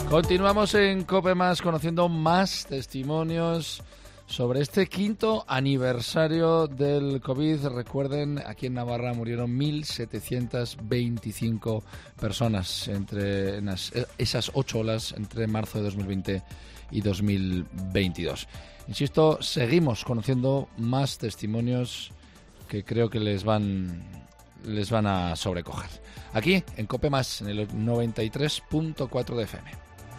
Continuamos en COPE Más, conociendo más testimonios sobre este 5º aniversario del COVID. Recuerden, aquí en Navarra murieron 1.725 personas entre esas 8 olas entre marzo de 2020 y 2022. Insisto, seguimos conociendo más testimonios que creo que les van a sobrecoger. Aquí, en COPE Más, en el 93.4 de FM.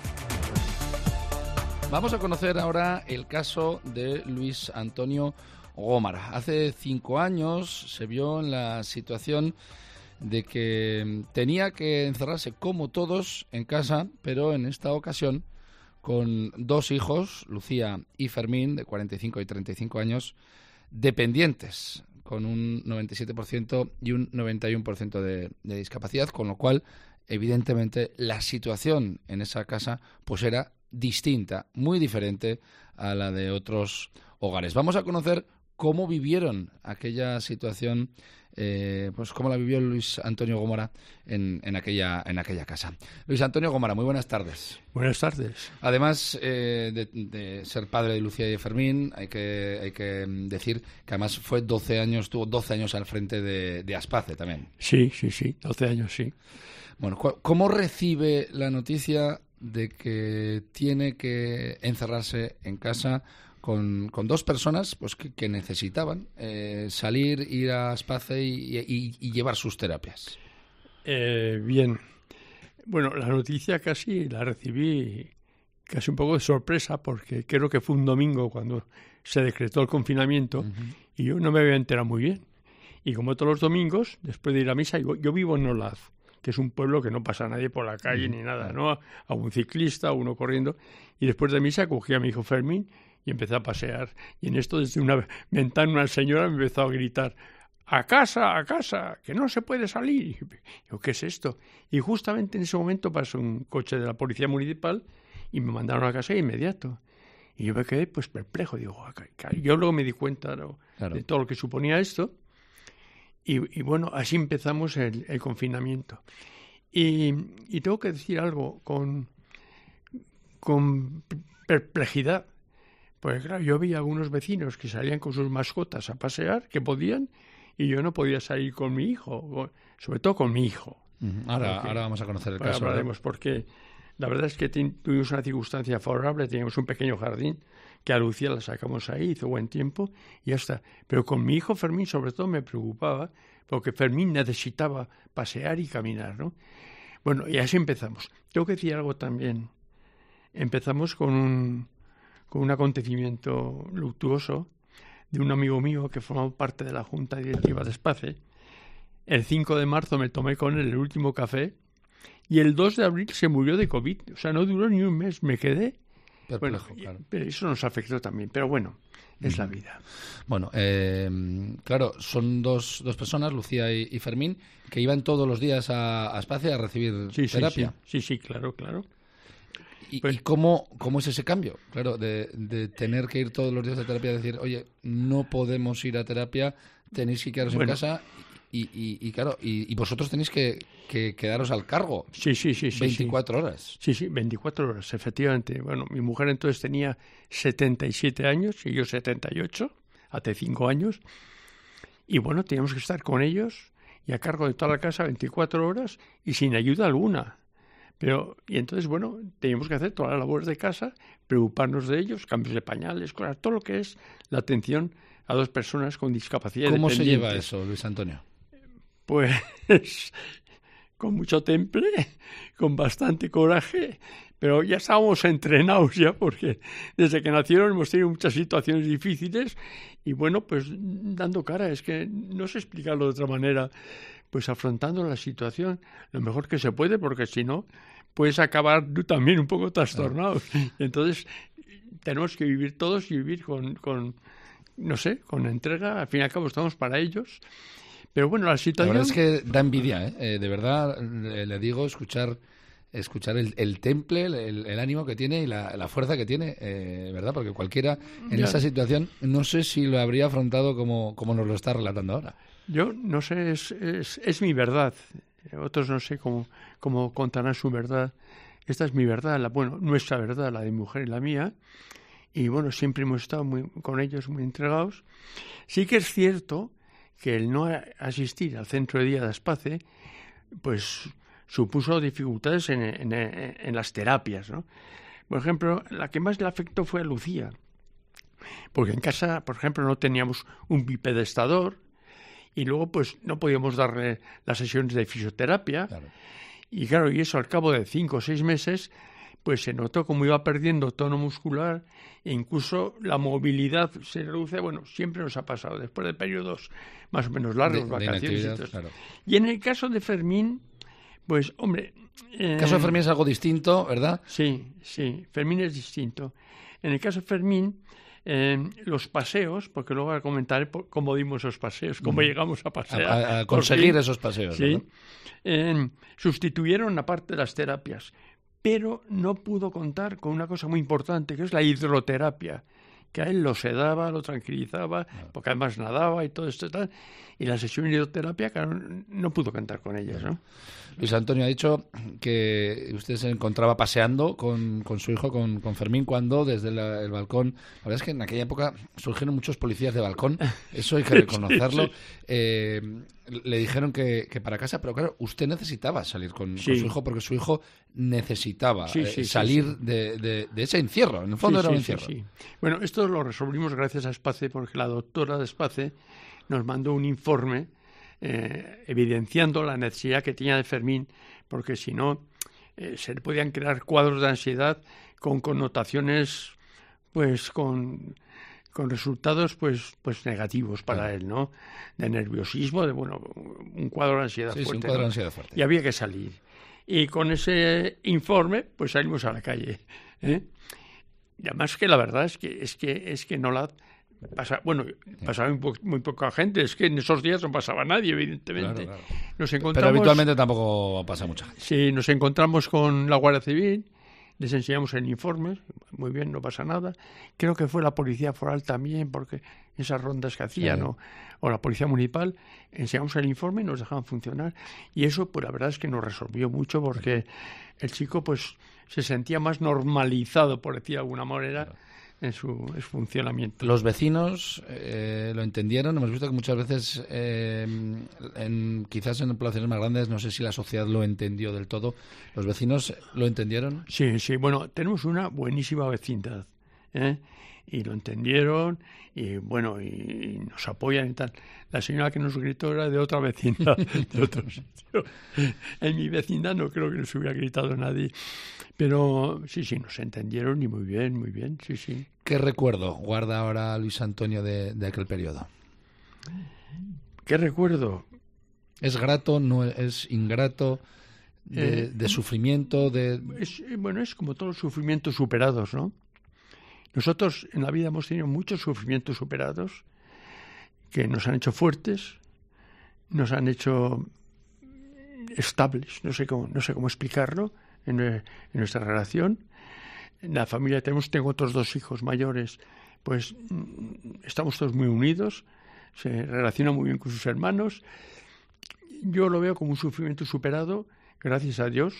Vamos a conocer ahora el caso de Luis Antonio Gómara. Hace 5 años se vio en la situación de que tenía que encerrarse como todos en casa, pero en esta ocasión con 2 hijos, Lucía y Fermín, de 45 y 35 años, dependientes, con un 97% y un 91% de discapacidad, con lo cual, evidentemente, la situación en esa casa pues era distinta, muy diferente a la de otros hogares. Vamos a conocer cómo vivieron aquella situación, pues cómo la vivió Luis Antonio Gómara en aquella casa. Luis Antonio Gómara, muy buenas tardes. Buenas tardes. Además de ser padre de Lucía y de Fermín, hay que decir que además estuvo 12 años al frente de Aspace también. Sí, 12 años, sí. Bueno, ¿cómo recibe la noticia de que tiene que encerrarse en casa con 2 personas pues que necesitaban salir, ir a Aspace y llevar sus terapias? Bien. Bueno, la noticia casi la recibí casi un poco de sorpresa, porque creo que fue un domingo cuando se decretó el confinamiento. Uh-huh. Y yo no me había enterado muy bien. Y como todos los domingos, después de ir a misa, yo vivo en Olaz, que es un pueblo que no pasa nadie por la calle ni nada, ¿no? A un ciclista, a uno corriendo. Y después de misa cogí a mi hijo Fermín y empecé a pasear. Y en esto, desde una ventana, una señora me empezó a gritar: ¡A casa, que no se puede salir! Y yo, ¿qué es esto? Y justamente en ese momento pasó un coche de la policía municipal y me mandaron a casa de inmediato. Y yo me quedé pues perplejo. Digo, yo luego me di cuenta, ¿no?, claro, de todo lo que suponía esto. Y bueno, así empezamos el confinamiento. Y tengo que decir algo con perplejidad. Porque claro, yo vi a algunos vecinos que salían con sus mascotas a pasear, que podían, y yo no podía salir con mi hijo, sobre todo con mi hijo. Uh-huh. Ahora vamos a conocer el caso. Hablaremos, porque la verdad es que tuvimos una circunstancia favorable, teníamos un pequeño jardín, que a Lucía la sacamos ahí, hizo buen tiempo, y ya está. Pero con mi hijo Fermín sobre todo me preocupaba, porque Fermín necesitaba pasear y caminar, ¿no? Bueno, y así empezamos. Tengo que decir algo también. Empezamos con un acontecimiento luctuoso de un amigo mío que formaba parte de la Junta Directiva de Aspace. El 5 de marzo me tomé con él el último café y el 2 de abril se murió de COVID. O sea, no duró ni un mes, me quedé perplejo, claro. Pero eso nos afectó también, pero bueno, es la vida. Bueno, claro, son dos personas, Lucía y Fermín, que iban todos los días a Aspace a recibir terapia. Sí, claro. ¿Y cómo es ese cambio? Claro, de tener que ir todos los días a terapia, decir, oye, no podemos ir a terapia, tenéis que quedaros en casa y claro, y vosotros tenéis que quedaros al cargo. Sí. 24 horas. Sí, 24 horas, efectivamente. Bueno, mi mujer entonces tenía 77 años y yo 78, hace 5 años. Y bueno, teníamos que estar con ellos y a cargo de toda la casa 24 horas y sin ayuda alguna. Y entonces, bueno, teníamos que hacer todas las labores de casa, preocuparnos de ellos, cambios de pañales, todo lo que es la atención a 2 personas con discapacidad. ¿Cómo se lleva eso, Luis Antonio? Pues con mucho temple, con bastante coraje, pero ya estábamos entrenados ya, porque desde que nacieron hemos tenido muchas situaciones difíciles y bueno, pues dando cara, es que no sé explicarlo de otra manera, pues afrontando la situación lo mejor que se puede, porque si no, puedes acabar tú también un poco trastornado. Entonces, tenemos que vivir todos y vivir con entrega. Al fin y al cabo estamos para ellos. Pero bueno, la situación... La verdad es que da envidia, ¿eh? De verdad, le digo, escuchar el temple, el ánimo que tiene y la fuerza que tiene, ¿verdad? Porque cualquiera en esa situación no sé si lo habría afrontado como nos lo está relatando ahora. Yo no sé, es mi verdad. Otros no sé cómo contarán su verdad. esta es mi verdad, nuestra verdad, la de mi mujer y la mía, y bueno, siempre hemos estado con ellos muy entregados. Sí que es cierto que el no asistir al centro de día de Aspace, pues supuso dificultades en las terapias, ¿no? Por ejemplo, la que más le afectó fue a Lucía, porque en casa, por ejemplo, no teníamos un bipedestador y luego pues no podíamos darle las sesiones de fisioterapia. Claro. Y claro, y eso al cabo de 5 o 6 meses, pues se notó como iba perdiendo tono muscular e incluso la movilidad se reduce. Bueno, siempre nos ha pasado, después de periodos más o menos largos, vacaciones y todo. Claro. Y en el caso de Fermín, pues hombre... El caso de Fermín es algo distinto, ¿verdad? Sí, Fermín es distinto. En el caso de Fermín, los paseos, porque luego comentaré cómo dimos esos paseos, cómo llegamos a pasear. A conseguir esos paseos, sí, sustituyeron la parte de las terapias, pero no pudo contar con una cosa muy importante, que es la hidroterapia, que a él lo sedaba, lo tranquilizaba, porque además nadaba y todo esto y tal, y la sesión de hidroterapia, claro, no pudo contar con ellas, ¿no? Luis Antonio ha dicho que usted se encontraba paseando con su hijo, con Fermín, cuando desde el balcón, la verdad es que en aquella época surgieron muchos policías de balcón, eso hay que reconocerlo, le dijeron que para casa, pero claro, usted necesitaba salir con su hijo, porque su hijo necesitaba salir de ese encierro, en el fondo era un encierro. Sí. Bueno, esto lo resolvimos gracias a Aspace, porque la doctora de Aspace nos mandó un informe evidenciando la necesidad que tenía de Fermín, porque si no se le podían crear cuadros de ansiedad con connotaciones, pues con resultados pues negativos para él, ¿no? De nerviosismo, de un cuadro de ansiedad fuerte. Un cuadro de ansiedad fuerte. Y había que salir. Y con ese informe, pues salimos a la calle, ¿eh? Y además que la verdad es que no la pasaba muy poca gente, es que en esos días no pasaba nadie, evidentemente. Claro. Pero habitualmente tampoco pasa mucha gente. Sí, nos encontramos con la Guardia Civil, les enseñamos el informe, muy bien, no pasa nada. Creo que fue la Policía Foral también, porque esas rondas que hacían, o la Policía Municipal, enseñamos el informe y nos dejaban funcionar. Y eso, pues la verdad es que nos resolvió mucho, porque el chico pues se sentía más normalizado, por decir de alguna manera, en su funcionamiento. Los vecinos lo entendieron. Hemos visto que muchas veces, quizás en poblaciones más grandes, no sé si la sociedad lo entendió del todo. ¿Los vecinos lo entendieron? Sí. Bueno, tenemos una buenísima vecindad, y lo entendieron y y nos apoyan y tal. La señora que nos gritó era de otra vecindad, de otro sitio. En mi vecindad no creo que nos hubiera gritado nadie, pero sí, nos entendieron y muy bien, sí. ¿Qué recuerdo guarda ahora Luis Antonio de aquel periodo? ¿Qué recuerdo? ¿Es grato, no es ingrato? De sufrimiento, es como todos los sufrimientos superados, ¿no? Nosotros en la vida hemos tenido muchos sufrimientos superados que nos han hecho fuertes, nos han hecho estables, no sé cómo explicarlo en nuestra relación. En la familia tengo otros 2 hijos mayores, pues estamos todos muy unidos, se relaciona muy bien con sus hermanos. Yo lo veo como un sufrimiento superado, gracias a Dios.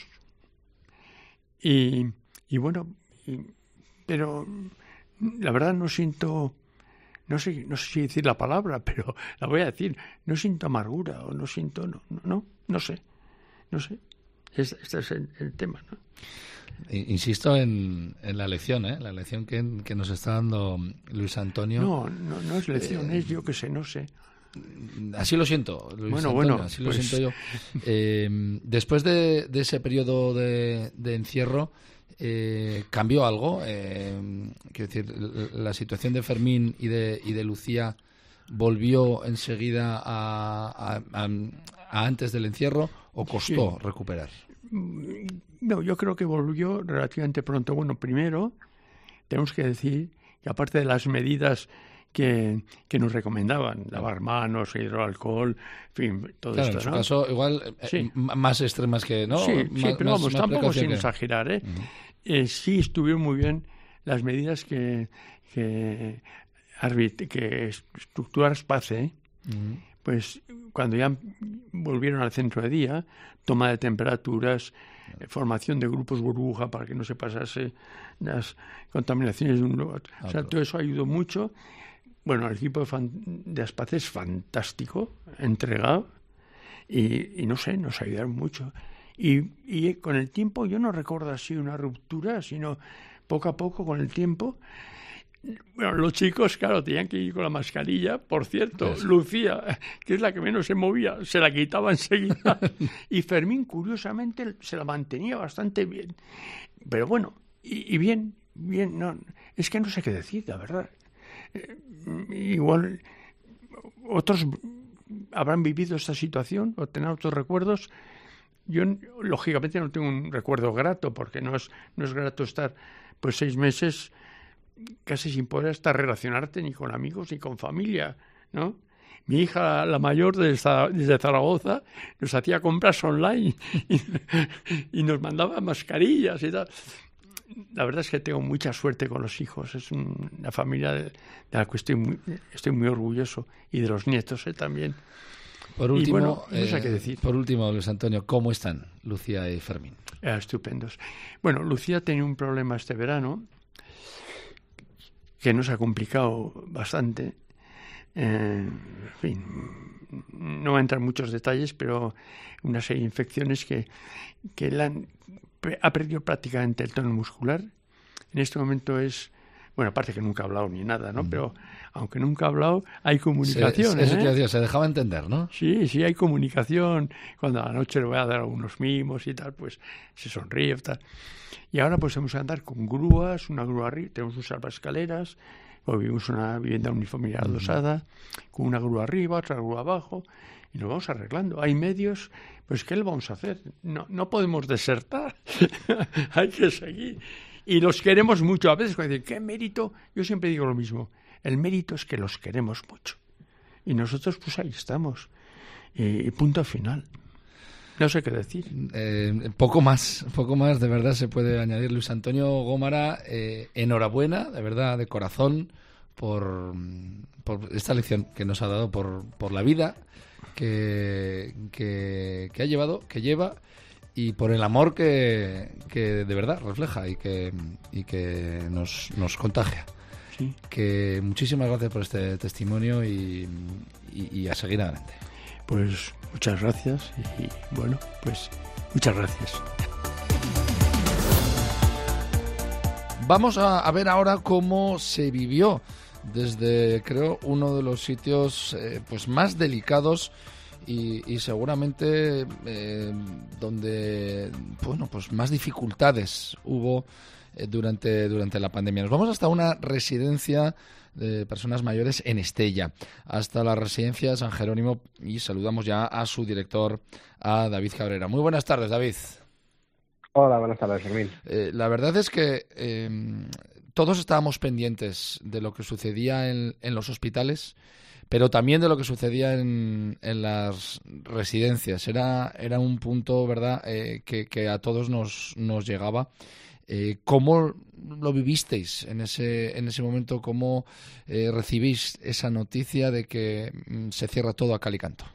Pero la verdad no siento, no sé si decir la palabra, pero la voy a decir, no siento amargura o no siento, no sé. Este es el tema, ¿no? Insisto en la lección, la lección que nos está dando Luis Antonio. No es lección, es yo que sé, no sé. Así lo siento, Luis Antonio, así lo siento yo. Después de ese periodo de encierro, ¿cambió algo? Quiero decir, la situación de Fermín y de Lucía volvió enseguida a antes del encierro, ¿o costó recuperar? No, yo creo que volvió relativamente pronto. Bueno, primero tenemos que decir que aparte de las medidas que nos recomendaban, lavar manos, hidroalcohol, en fin, todo esto, en su caso igual más extremas que, ¿no? Sí, pero vamos, tampoco sin exagerar, ¿eh? Uh-huh. Sí estuvieron muy bien las medidas que estructura Aspace, pues cuando ya volvieron al centro de día, toma de temperaturas, formación de grupos burbuja para que no se pasase las contaminaciones de un lugar. O sea, todo eso ayudó mucho. Bueno, el equipo de Aspaz es fantástico, entregado, y no sé, nos ayudaron mucho. Y con el tiempo, yo no recuerdo así una ruptura, sino poco a poco, con el tiempo. Bueno, los chicos, claro, tenían que ir con la mascarilla. Por cierto, sí. Lucía, que es la que menos se movía, se la quitaba enseguida. Y Fermín, curiosamente, se la mantenía bastante bien. Pero bueno, y bien, no, es que no sé qué decir, la verdad. Igual otros habrán vivido esta situación o tendrán otros recuerdos. Yo, lógicamente, no tengo un recuerdo grato, porque no es grato estar pues 6 meses casi sin poder hasta relacionarte ni con amigos ni con familia, ¿no? Mi hija, la mayor, desde Zaragoza, nos hacía compras online y nos mandaba mascarillas y tal. La verdad es que tengo mucha suerte con los hijos. Es una familia de la que estoy muy orgulloso, y de los nietos también. Por último, y bueno, no sé qué decir. Por último, Luis Antonio, ¿cómo están Lucía y Fermín? Estupendos. Bueno, Lucía tenía un problema este verano que nos ha complicado bastante. En fin, no voy a entrar en muchos detalles, pero una serie de infecciones que ha perdido prácticamente el tono muscular. En este momento bueno, aparte que nunca ha hablado ni nada, ¿no? Pero aunque nunca ha hablado, hay comunicación. Eso te decía, se dejaba entender, ¿no? Sí, hay comunicación. Cuando a la noche le voy a dar algunos mimos y tal, pues se sonríe y tal. Y ahora pues hemos que andar con grúas, una grúa arriba, tenemos un salvaescaleras, vivimos en una vivienda unifamiliar adosada, con una grúa arriba, otra grúa abajo, y nos vamos arreglando. Hay medios, pues ¿qué le vamos a hacer? No podemos desertar, hay que seguir. Y los queremos mucho. A veces cuando dicen, ¿qué mérito? Yo siempre digo lo mismo, el mérito es que los queremos mucho. Y nosotros pues ahí estamos, y punto final. No sé qué decir. Poco más de verdad se puede añadir. Luis Antonio Gómara, enhorabuena, de verdad, de corazón, por esta lección que nos ha dado, por la vida que ha llevado, que lleva, y por el amor que de verdad refleja y que nos contagia. Sí. Que muchísimas gracias por este testimonio y a seguir adelante. Pues muchas gracias y bueno, pues muchas gracias. Vamos a ver ahora cómo se vivió desde, creo, uno de los sitios pues más delicados y seguramente donde, bueno, pues más dificultades hubo durante la pandemia. Nos vamos hasta una residencia de personas mayores en Estella, hasta la residencia de San Jerónimo, y saludamos ya a su director, a David Cabrera. Muy buenas tardes, David. Hola, buenas tardes, Fermín. La verdad es que todos estábamos pendientes de lo que sucedía en los hospitales, pero también de lo que sucedía en las residencias. Era un punto, ¿verdad?, que a todos nos llegaba. ¿Cómo lo vivisteis en ese momento? ¿Cómo recibís esa noticia de que se cierra todo a cal y canto?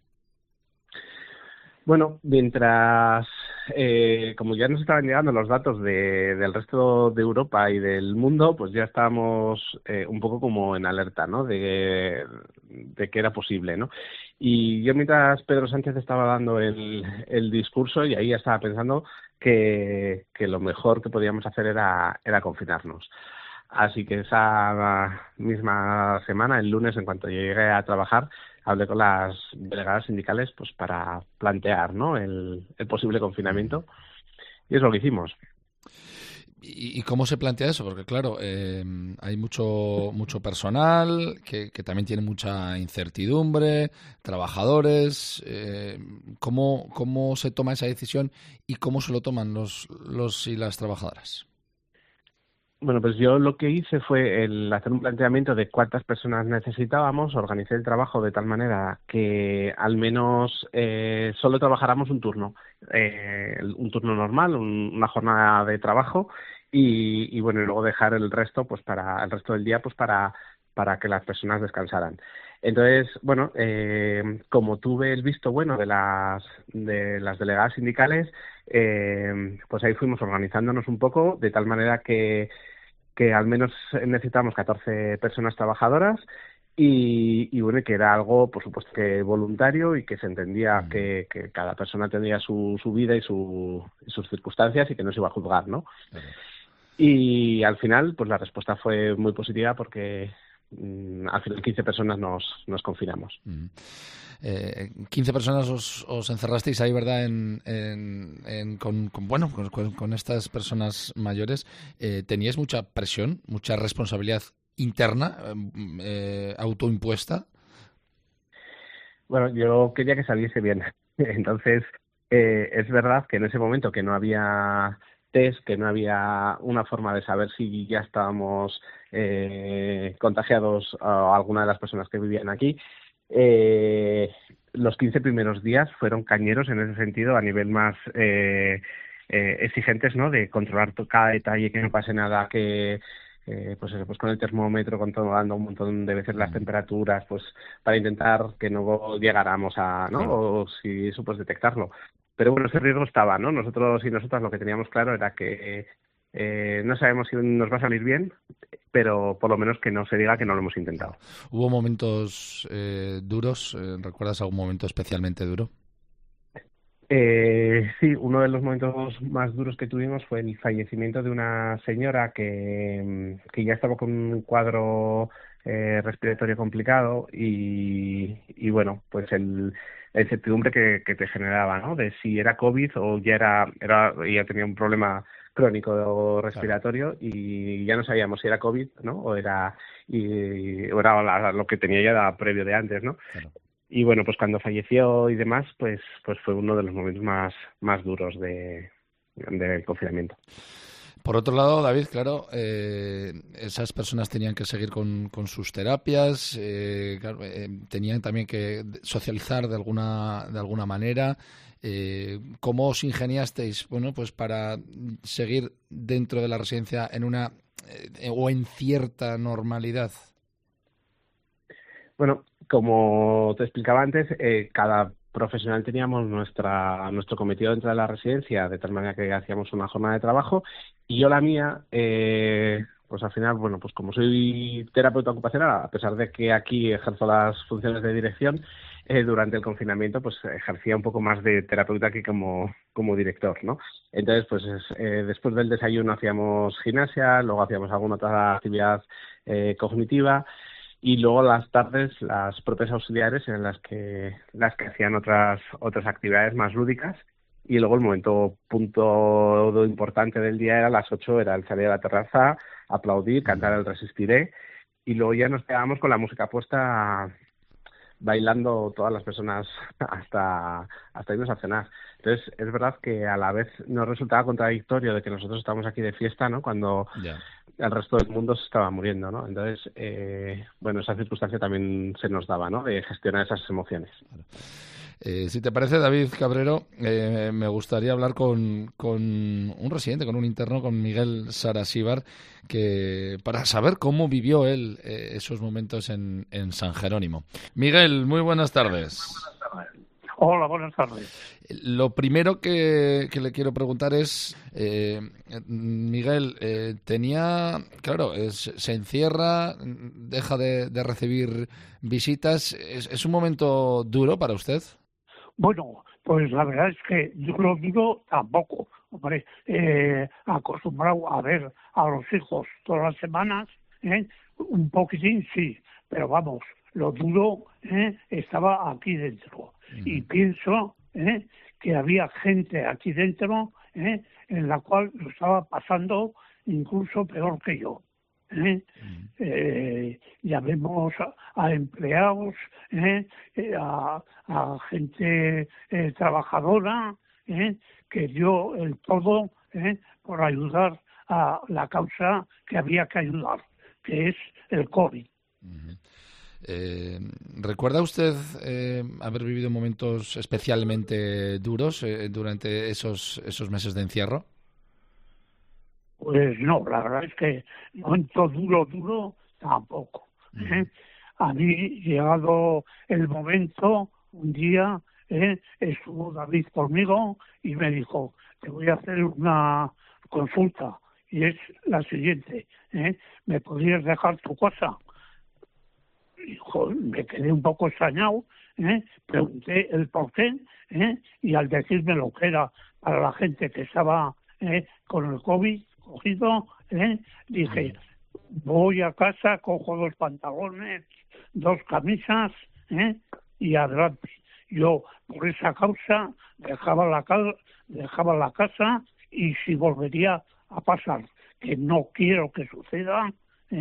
Bueno, mientras, como ya nos estaban llegando los datos del resto de Europa y del mundo, pues ya estábamos un poco como en alerta, ¿no?, de que era posible, ¿no? Y yo, mientras Pedro Sánchez estaba dando el discurso, y ahí ya estaba pensando que lo mejor que podíamos hacer era confinarnos. Así que esa misma semana, el lunes, en cuanto llegué a trabajar, hablé con las delegadas sindicales pues para plantear, ¿no?, el posible confinamiento, y es lo que hicimos. ¿Y cómo se plantea eso? Porque claro, hay mucho personal que también tiene mucha incertidumbre, trabajadores. ¿Cómo se toma esa decisión y cómo se lo toman los y las trabajadoras? Bueno, pues yo lo que hice fue hacer un planteamiento de cuántas personas necesitábamos, organicé el trabajo de tal manera que al menos solo trabajáramos un turno normal, una jornada de trabajo, y bueno, y luego dejar el resto, pues para el resto del día, pues para para que las personas descansaran. Entonces, bueno, como tuve el visto bueno de las delegadas sindicales, pues ahí fuimos organizándonos un poco, de tal manera que al menos necesitamos 14 personas trabajadoras y bueno, que era algo, por supuesto, que voluntario y que se entendía que cada persona tendría su vida y sus circunstancias y que no se iba a juzgar, ¿no? Claro. Y al final, pues la respuesta fue muy positiva porque al final 15 personas nos confinamos. 15 personas os encerrasteis ahí, ¿verdad? Con estas personas mayores. ¿Teníais mucha presión, mucha responsabilidad interna, autoimpuesta? Bueno, yo quería que saliese bien. Entonces, es verdad que en ese momento que no había test, que no había una forma de saber si ya estábamos contagiados a alguna de las personas que vivían aquí, los 15 primeros días fueron cañeros en ese sentido, a nivel más exigentes, ¿no? De controlar cada detalle, que no pase nada, que pues eso, pues con el termómetro controlando un montón de veces las temperaturas, pues para intentar que no llegáramos a, ¿no? Claro. O si eso, pues detectarlo. Pero bueno, ese riesgo estaba, ¿no? Nosotros y nosotras lo que teníamos claro era que no sabemos si nos va a salir bien, pero por lo menos que no se diga que no lo hemos intentado. ¿Hubo momentos duros? ¿Recuerdas algún momento especialmente duro? Sí, uno de los momentos más duros que tuvimos fue el fallecimiento de una señora que ya estaba con un cuadro respiratorio complicado y bueno, pues el incertidumbre que te generaba, ¿no? De si era COVID o ya tenía un problema crónico respiratorio, claro, y ya no sabíamos si era COVID, ¿no? O era lo que tenía ya previo de antes, ¿no? Claro. Y bueno, pues cuando falleció y demás, pues fue uno de los momentos más duros del confinamiento. Por otro lado, David, claro, esas personas tenían que seguir con sus terapias, tenían también que socializar de alguna manera. ¿Cómo os ingeniasteis, bueno, pues para seguir dentro de la residencia en una o en cierta normalidad? Bueno, como te explicaba antes, cada profesional teníamos nuestro cometido dentro de la residencia, de tal manera que hacíamos una jornada de trabajo, y yo la mía, pues al final, bueno, pues como soy terapeuta ocupacional, a pesar de que aquí ejerzo las funciones de dirección, durante el confinamiento pues ejercía un poco más de terapeuta que como director, ¿no? Entonces, pues después del desayuno hacíamos gimnasia, luego hacíamos alguna otra actividad cognitiva, y luego las tardes las propias auxiliares eran las que hacían otras actividades más lúdicas, y luego el punto importante del día era las 8, era el salir a la terraza, aplaudir, cantar el Resistiré, y luego ya nos quedábamos con la música puesta bailando todas las personas hasta irnos a cenar. Entonces, es verdad que a la vez nos resultaba contradictorio de que nosotros estamos aquí de fiesta, ¿no? Cuando el resto del mundo se estaba muriendo, ¿no? Entonces, bueno, esa circunstancia también se nos daba, ¿no? De gestionar esas emociones. Claro. Si te parece, David Cabrero, me gustaría hablar con un residente, con un interno, con Miguel Sarasíbar, para saber cómo vivió él esos momentos en San Jerónimo. Miguel, muy buenas tardes. Hola, buenas tardes. Lo primero que le quiero preguntar es, Miguel, se encierra, deja de recibir visitas. ¿Es un momento duro para usted? Bueno, pues la verdad es que yo lo digo tampoco. Hombre, acostumbrado a ver a los hijos todas las semanas, un poquitín sí, pero vamos, lo duro estaba aquí dentro. Y pienso que había gente aquí dentro en la cual lo estaba pasando incluso peor que yo. Llamemos a empleados, a gente trabajadora, que dio el todo por ayudar a la causa que había que ayudar, que es el COVID. ¿Recuerda usted haber vivido momentos especialmente duros durante esos meses de encierro? Pues no, la verdad es que momento duro tampoco. A mí, llegado el momento, un día estuvo David conmigo y me dijo, te voy a hacer una consulta, y es la siguiente, ¿me podrías dejar tu casa? Y, joder, me quedé un poco extrañado, pregunté el por qué, y al decirme lo que era para la gente que estaba con el COVID cogido, dije, voy a casa, cojo 2 pantalones, 2 camisas, y adelante. Yo, por esa causa, dejaba la casa, y si volvería a pasar, que no quiero que suceda,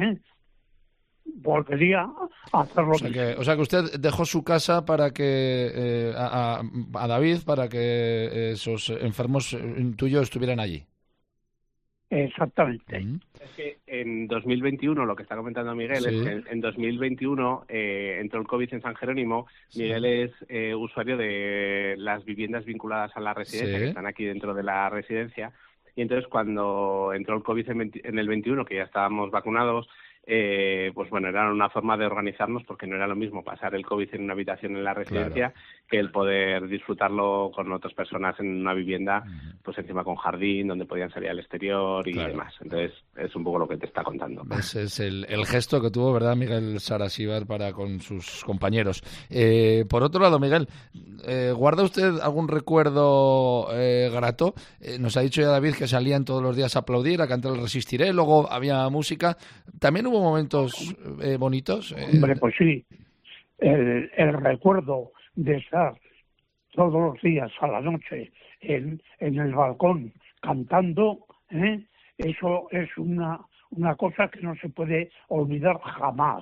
volvería a hacerlo. O sea que usted dejó su casa para que a David, para que esos enfermos tuyos estuvieran allí. Exactamente. Es que en 2021, lo que está comentando Miguel, es que en 2021 entró el COVID en San Jerónimo. Miguel es usuario de las viviendas vinculadas a la residencia, que están aquí dentro de la residencia. Y entonces cuando entró el COVID en el 21, que ya estábamos vacunados, pues bueno, era una forma de organizarnos, porque no era lo mismo pasar el COVID en una habitación en la residencia que el poder disfrutarlo con otras personas en una vivienda, pues encima con jardín, donde podían salir al exterior y demás. Entonces, es un poco lo que te está contando. Ese es el gesto que tuvo, ¿verdad, Miguel Sarasíbar, para con sus compañeros? Por otro lado, Miguel, ¿guarda usted algún recuerdo grato? Nos ha dicho ya David que salían todos los días a aplaudir, a cantar el Resistiré, luego había música. ¿También hubo momentos bonitos? Hombre, pues sí. El recuerdo de estar todos los días a la noche en el balcón cantando, eso es una cosa que no se puede olvidar jamás,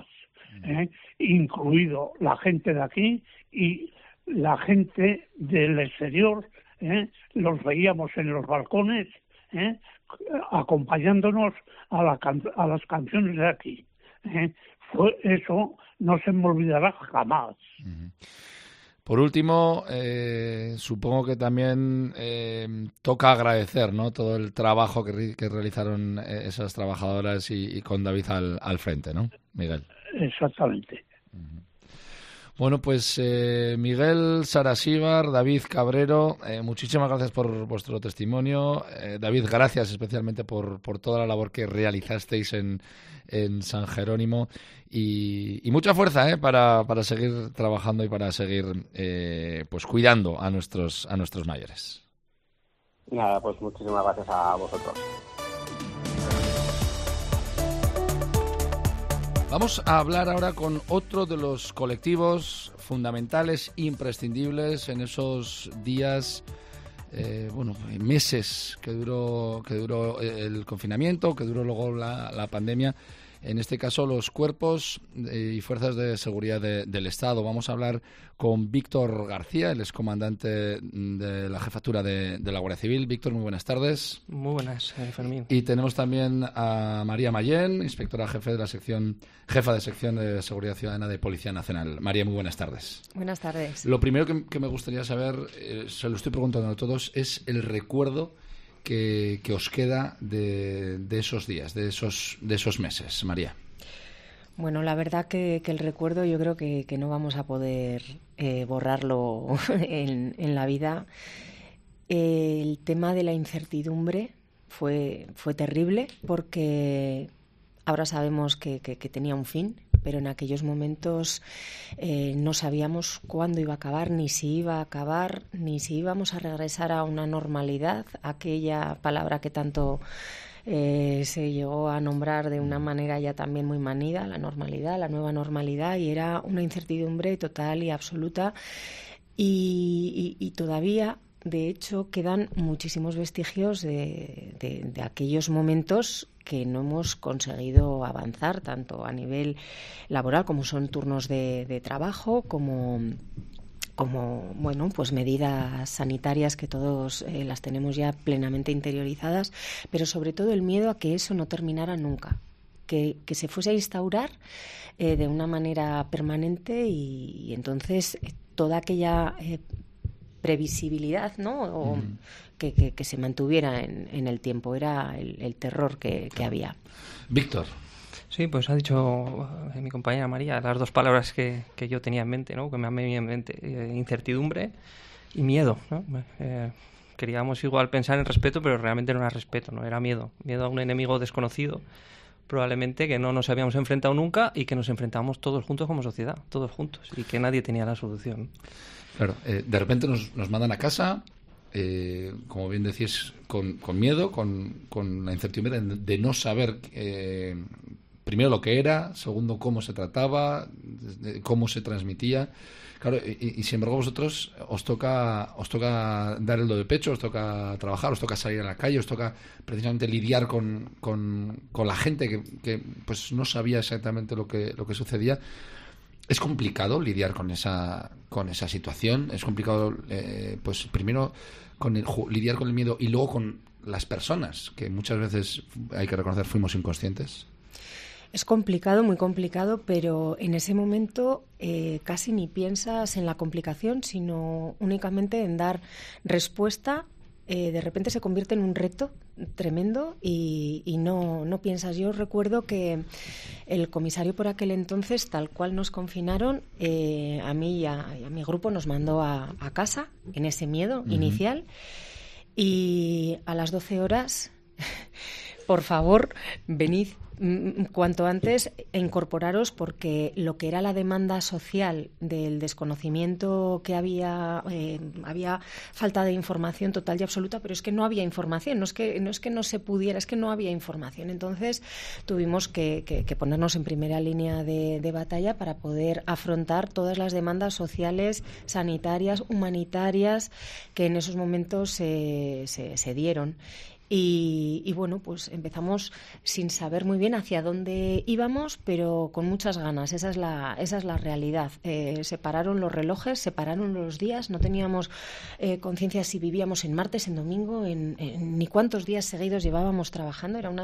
incluido la gente de aquí y la gente del exterior, los veíamos en los balcones, acompañándonos a las canciones de aquí. Eso no se me olvidará jamás. Por último, supongo que también toca agradecer, ¿no?, todo el trabajo que realizaron esas trabajadoras y con David al frente, ¿no, Miguel? Exactamente. Bueno, pues Miguel Sarasíbar, David Cabrero, muchísimas gracias por vuestro testimonio. David, gracias especialmente por toda la labor que realizasteis en San Jerónimo y mucha fuerza para seguir trabajando y para seguir pues cuidando a nuestros mayores. Nada, pues muchísimas gracias a vosotros. Vamos a hablar ahora con otro de los colectivos fundamentales, imprescindibles en esos días, meses que duró el confinamiento, que duró luego la pandemia. En este caso, los cuerpos y fuerzas de seguridad del Estado. Vamos a hablar con Víctor García, el excomandante de la jefatura de la Guardia Civil. Víctor, muy buenas tardes. Muy buenas, Fermín. Y tenemos también a María Mayén, inspectora jefa de sección de Seguridad Ciudadana de Policía Nacional. María, muy buenas tardes. Buenas tardes. Lo primero que me gustaría saber, se lo estoy preguntando a todos, es el recuerdo que os queda de esos días, de esos meses, María. Bueno, la verdad que el recuerdo yo creo que no vamos a poder borrarlo en la vida. El tema de la incertidumbre fue terrible, porque ahora sabemos que tenía un fin, pero en aquellos momentos no sabíamos cuándo iba a acabar, ni si iba a acabar, ni si íbamos a regresar a una normalidad, aquella palabra que tanto se llegó a nombrar de una manera ya también muy manida, la normalidad, la nueva normalidad, y era una incertidumbre total y absoluta, y todavía, de hecho, quedan muchísimos vestigios de aquellos momentos que no hemos conseguido avanzar, tanto a nivel laboral, como son turnos de trabajo, como pues medidas sanitarias que todos las tenemos ya plenamente interiorizadas, pero sobre todo el miedo a que eso no terminara nunca, que se fuese a instaurar de una manera permanente, y entonces toda aquella previsibilidad, ¿no? Que se mantuviera en el tiempo, era el terror que había. Víctor. Sí, pues ha dicho mi compañera María las dos palabras que yo tenía en mente, ¿no? Que me han venido en mente: incertidumbre y miedo, ¿no? Queríamos igual pensar en respeto, pero realmente no era respeto, no era miedo a un enemigo desconocido, probablemente, que no nos habíamos enfrentado nunca y que nos enfrentábamos todos juntos como sociedad, todos juntos, y que nadie tenía la solución. Claro, de repente nos mandan a casa, como bien decís, con miedo, con la incertidumbre de no saber primero lo que era, segundo cómo se trataba, cómo se transmitía. Claro, y sin embargo vosotros os toca dar el do de pecho, os toca trabajar, os toca salir a la calle, os toca precisamente lidiar con la gente que pues no sabía exactamente lo que sucedía. Es complicado lidiar con esa situación. Es complicado, pues primero lidiar con el miedo y luego con las personas, que muchas veces, hay que reconocer, fuimos inconscientes. Es complicado, muy complicado, pero en ese momento casi ni piensas en la complicación, sino únicamente en dar respuesta. De repente se convierte en un reto tremendo y no piensas. Yo recuerdo que el comisario por aquel entonces, tal cual nos confinaron, a mí y a mi grupo nos mandó a casa en ese miedo inicial, y a las 12 horas, por favor, venid cuanto antes e incorporaros, porque lo que era la demanda social del desconocimiento que había falta de información total y absoluta, pero es que no había información, no es que no se pudiera, es que no había información. Entonces tuvimos que ponernos en primera línea de batalla para poder afrontar todas las demandas sociales, sanitarias, humanitarias que en esos momentos se dieron. Y bueno, pues empezamos sin saber muy bien hacia dónde íbamos, pero con muchas ganas. Esa es la realidad. Se pararon los relojes, se pararon los días. No teníamos conciencia si vivíamos en martes, en domingo, ni cuántos días seguidos llevábamos trabajando. Era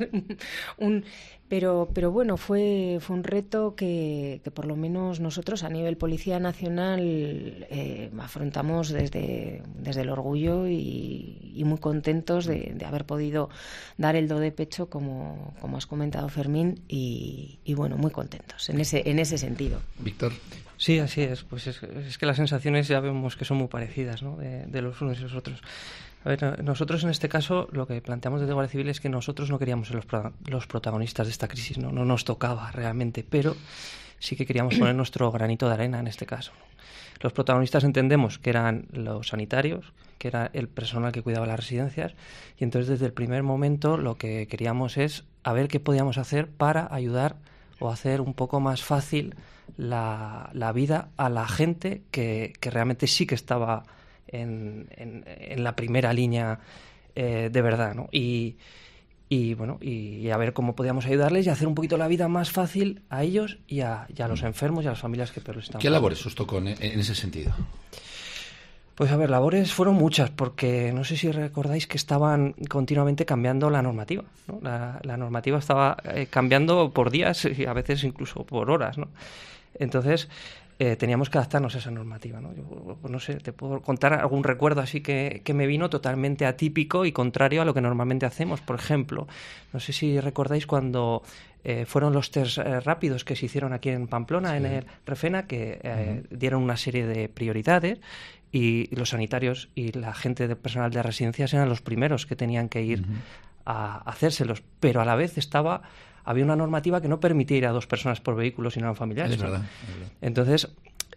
pero bueno, fue un reto que por lo menos nosotros a nivel Policía Nacional afrontamos desde el orgullo y muy contentos de haber podido dar el do de pecho, como has comentado, Fermín, y bueno, muy contentos en ese sentido. Víctor. Sí, así es. Pues es que las sensaciones ya vemos que son muy parecidas, ¿no? De los unos y los otros. A ver, nosotros en este caso lo que planteamos desde Guardia Civil es que nosotros no queríamos ser los protagonistas de esta crisis, no nos tocaba realmente, pero sí que queríamos poner nuestro granito de arena en este caso. Los protagonistas entendemos que eran los sanitarios, que era el personal que cuidaba las residencias, y entonces desde el primer momento lo que queríamos es a ver qué podíamos hacer para ayudar o hacer un poco más fácil la vida a la gente que realmente sí que estaba en la primera línea de verdad, ¿no? Y bueno, y a ver cómo podíamos ayudarles y hacer un poquito la vida más fácil a ellos y a los enfermos y a las familias que peor están. ¿Qué labores os tocó en ese sentido? Pues a ver, labores fueron muchas, porque no sé si recordáis que estaban continuamente cambiando la normativa, ¿no? La normativa estaba cambiando por días y a veces incluso por horas, ¿no? Entonces teníamos que adaptarnos a esa normativa, ¿no? Yo, no sé, te puedo contar algún recuerdo así que me vino totalmente atípico y contrario a lo que normalmente hacemos. Por ejemplo, no sé si recordáis cuando fueron los test rápidos que se hicieron aquí en Pamplona, sí, en el Refena, que dieron una serie de prioridades, y los sanitarios y la gente de personal de residencias eran los primeros que tenían que ir a hacérselos, pero a la vez había una normativa que no permitía ir a 2 personas por vehículo si no eran familiares. Es verdad. Entonces,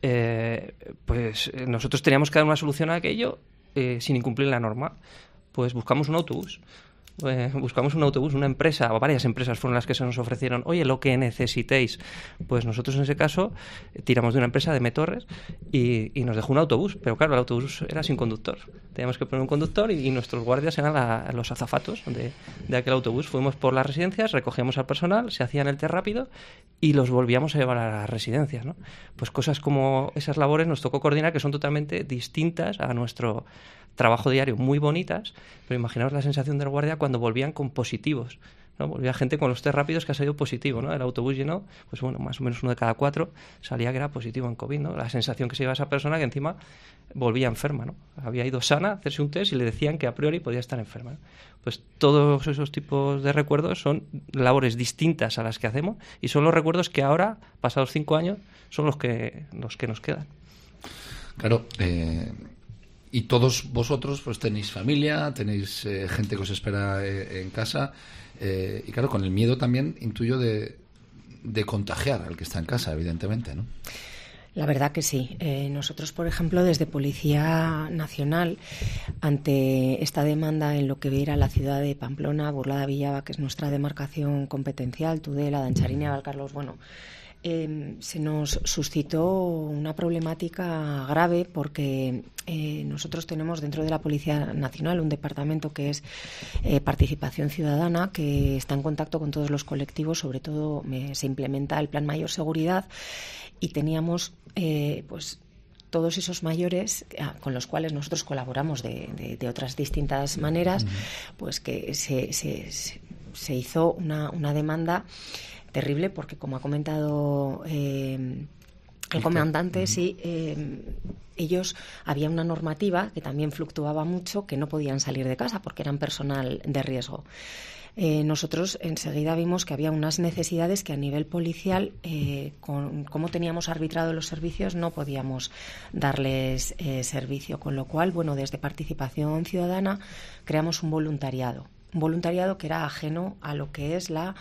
pues nosotros teníamos que dar una solución a aquello sin incumplir la norma. Pues buscamos un autobús. Una empresa, o varias empresas fueron las que se nos ofrecieron: oye, lo que necesitéis. Pues nosotros en ese caso tiramos de una empresa de Metorres y nos dejó un autobús, pero claro, el autobús era sin conductor. Teníamos que poner un conductor y nuestros guardias eran los azafatos de aquel autobús. Fuimos por las residencias, recogíamos al personal, se hacían el test rápido y los volvíamos a llevar a las residencias, ¿no? Pues cosas como esas labores nos tocó coordinar, que son totalmente distintas a nuestro trabajo diario, muy bonitas, pero imaginaos la sensación del guardia cuando volvían con positivos, ¿no? Había gente con los test rápidos que ha salido positivo, ¿no? El autobús lleno, pues bueno, más o menos 1 de cada 4 salía que era positivo en COVID, ¿no? La sensación que se lleva esa persona que encima volvía enferma, ¿no? Había ido sana a hacerse un test y le decían que a priori podía estar enferma, ¿no? Pues todos esos tipos de recuerdos son labores distintas a las que hacemos y son los recuerdos que ahora, pasados 5 años, son los que nos quedan. Claro, y todos vosotros pues tenéis familia, tenéis gente que os espera en casa, y claro, con el miedo también intuyo de contagiar al que está en casa, evidentemente, ¿no? La verdad que sí. Nosotros, por ejemplo, desde Policía Nacional, ante esta demanda en lo que era la ciudad de Pamplona, Burlada Villaba, que es nuestra demarcación competencial, Tudela, Dancharín, Valcarlos, bueno, se nos suscitó una problemática grave porque nosotros tenemos dentro de la Policía Nacional un departamento que es Participación Ciudadana, que está en contacto con todos los colectivos, sobre todo se implementa el Plan Mayor Seguridad y teníamos pues todos esos mayores con los cuales nosotros colaboramos de otras distintas maneras, pues que se hizo una demanda terrible porque, como ha comentado el comandante, sí, ellos, había una normativa que también fluctuaba mucho, que no podían salir de casa porque eran personal de riesgo. Nosotros enseguida vimos que había unas necesidades que a nivel policial, con cómo teníamos arbitrado los servicios, no podíamos darles servicio, con lo cual, bueno, desde Participación Ciudadana creamos un voluntariado que era ajeno a lo que es la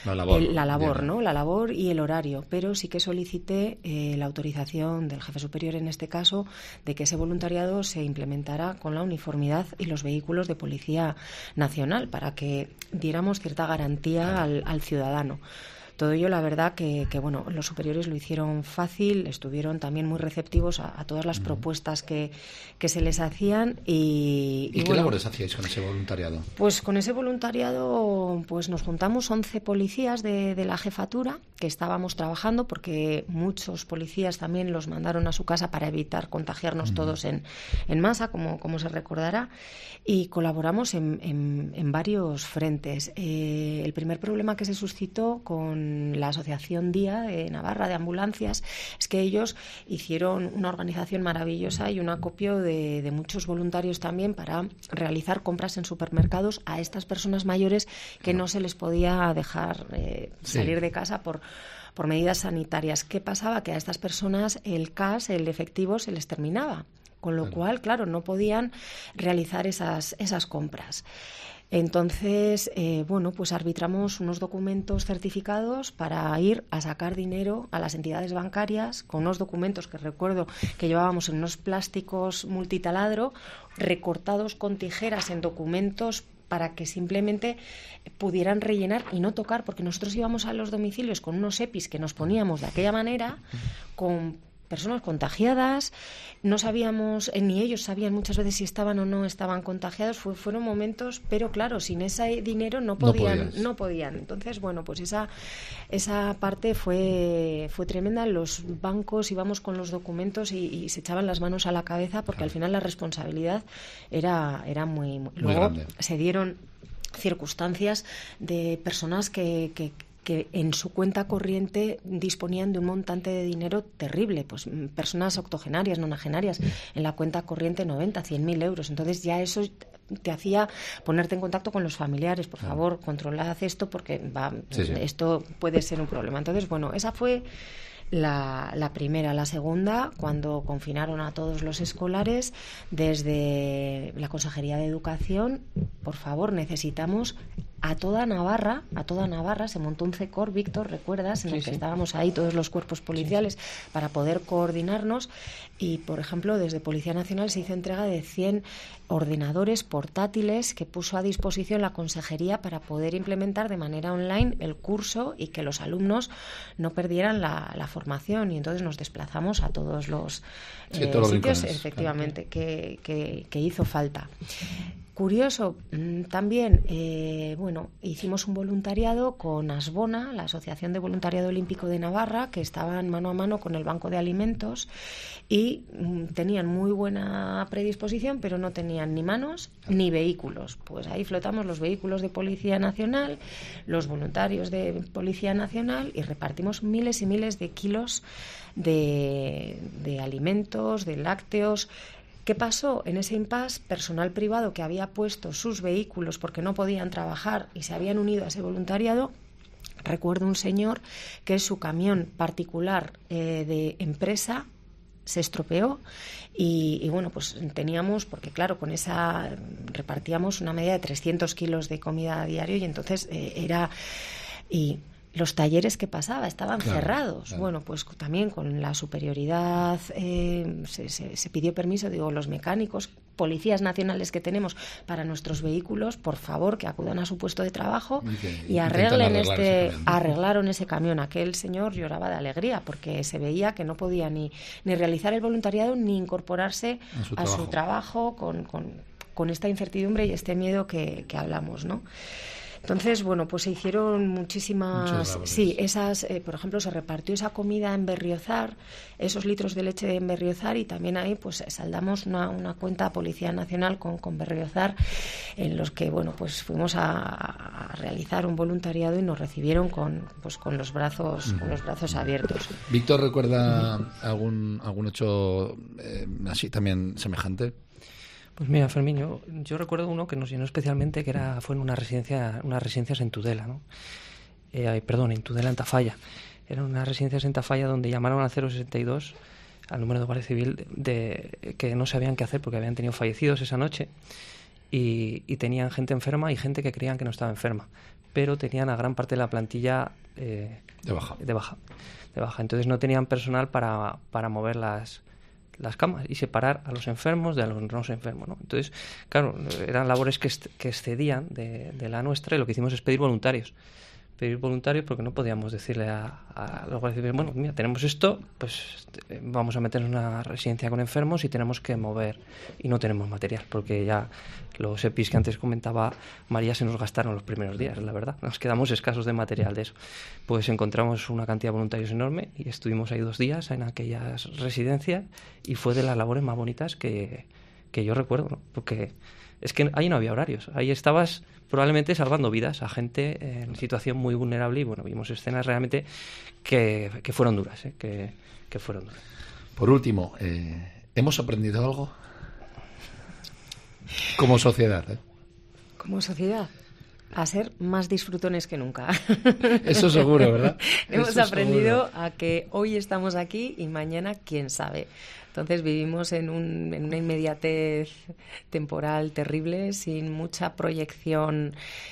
labor, ¿no? La labor y el horario, pero sí que solicité la autorización del jefe superior, en este caso, de que ese voluntariado se implementara con la uniformidad y los vehículos de Policía Nacional para que diéramos cierta garantía al ciudadano. Todo ello, la verdad que bueno, los superiores lo hicieron fácil, estuvieron también muy receptivos a todas las propuestas que se les hacían. ¿Y qué bueno, labores hacíais con ese voluntariado? Pues con ese voluntariado pues nos juntamos 11 policías de la jefatura que estábamos trabajando, porque muchos policías también los mandaron a su casa para evitar contagiarnos todos en masa, como se recordará, y colaboramos en varios frentes. El primer problema que se suscitó con la Asociación Día de Navarra de Ambulancias es que ellos hicieron una organización maravillosa y un acopio de muchos voluntarios también para realizar compras en supermercados a estas personas mayores que no se les podía dejar salir de casa por medidas sanitarias. ¿Qué pasaba? Que a estas personas el CAS, el efectivo, se les terminaba, con lo cual, claro, no podían realizar esas compras. Entonces, bueno, pues arbitramos unos documentos certificados para ir a sacar dinero a las entidades bancarias con unos documentos que recuerdo que llevábamos en unos plásticos multitaladro recortados con tijeras en documentos para que simplemente pudieran rellenar y no tocar, porque nosotros íbamos a los domicilios con unos EPIs que nos poníamos de aquella manera, con personas contagiadas, no sabíamos, ni ellos sabían muchas veces si estaban o no estaban contagiados, fueron momentos, pero claro, sin ese dinero no podían. Entonces, bueno, pues esa parte fue tremenda. Los bancos íbamos con los documentos y se echaban las manos a la cabeza porque al final la responsabilidad era muy luego grande. Se dieron circunstancias de personas que en su cuenta corriente disponían de un montante de dinero terrible, pues personas octogenarias, nonagenarias, en la cuenta corriente 90, 100.000 euros. Entonces ya eso te hacía ponerte en contacto con los familiares. Por favor, controlad esto porque esto puede ser un problema. Entonces, bueno, esa fue la primera. La segunda, cuando confinaron a todos los escolares, desde la Consejería de Educación, por favor, necesitamos a toda Navarra se montó un CECOR, Víctor, ¿recuerdas? En el que estábamos ahí todos los cuerpos policiales para poder coordinarnos y, por ejemplo, desde Policía Nacional se hizo entrega de 100 ordenadores portátiles que puso a disposición la Consejería para poder implementar de manera online el curso y que los alumnos no perdieran la formación, y entonces nos desplazamos a todos los todos los sitios, rincones, efectivamente, que hizo falta. Curioso, también, bueno, hicimos un voluntariado con Asbona, la Asociación de Voluntariado Olímpico de Navarra, que estaban mano a mano con el Banco de Alimentos y tenían muy buena predisposición, pero no tenían ni manos ni vehículos. Pues ahí flotamos los vehículos de Policía Nacional, los voluntarios de Policía Nacional y repartimos miles y miles de kilos de alimentos, de lácteos. ¿Qué pasó? En ese impasse, personal privado que había puesto sus vehículos porque no podían trabajar y se habían unido a ese voluntariado. Recuerdo un señor que su camión particular de empresa se estropeó y bueno, pues teníamos, porque claro, con esa repartíamos una media de 300 kilos de comida a diario y entonces y los talleres que pasaba estaban cerrados. Claro. Bueno, pues también con la superioridad se pidió permiso, digo, los mecánicos, policías nacionales que tenemos para nuestros vehículos, por favor, que acudan a su puesto de trabajo y arreglaron ese camión. Aquel señor lloraba de alegría porque se veía que no podía ni realizar el voluntariado ni incorporarse a su trabajo con esta incertidumbre y este miedo que hablamos, ¿no? Entonces, bueno, pues se hicieron muchísimas... Sí, esas, por ejemplo, se repartió esa comida en Berriozar, esos litros de leche en Berriozar, y también ahí pues saldamos una cuenta a Policía Nacional con Berriozar, en los que, bueno, pues fuimos a realizar un voluntariado y nos recibieron con los brazos abiertos. ¿Víctor recuerda algún hecho así también semejante? Pues mira, Fermín, yo recuerdo uno que nos llenó especialmente, que fue en unas residencias en Tudela, ¿no? En Tudela, en Tafalla. Eran unas residencias en Tafalla donde llamaron al 062, al número de Guardia Civil, que no sabían qué hacer porque habían tenido fallecidos esa noche y tenían gente enferma y gente que creían que no estaba enferma, pero tenían a gran parte de la plantilla de baja. Entonces no tenían personal para mover las camas y separar a los enfermos de los no enfermos, ¿no? Entonces, claro, eran labores que excedían de la nuestra y lo que hicimos es pedir voluntarios porque no podíamos decirle a los guardias civiles, bueno, mira, tenemos esto, pues vamos a meternos en una residencia con enfermos y tenemos que mover y no tenemos material, porque ya los EPIs que antes comentaba María se nos gastaron los primeros días, la verdad, nos quedamos escasos de material de eso. Pues encontramos una cantidad de voluntarios enorme y estuvimos ahí 2 días en aquellas residencias y fue de las labores más bonitas que yo recuerdo, ¿no? Porque es que ahí no había horarios, ahí estabas probablemente salvando vidas a gente en situación muy vulnerable y bueno, vimos escenas realmente que fueron duras, que fueron duras. Por último, ¿hemos aprendido algo como sociedad? Como sociedad, a ser más disfrutones que nunca. Eso seguro, ¿verdad? Hemos aprendido a que hoy estamos aquí y mañana quién sabe. Entonces vivimos en una inmediatez temporal terrible, sin mucha proyección.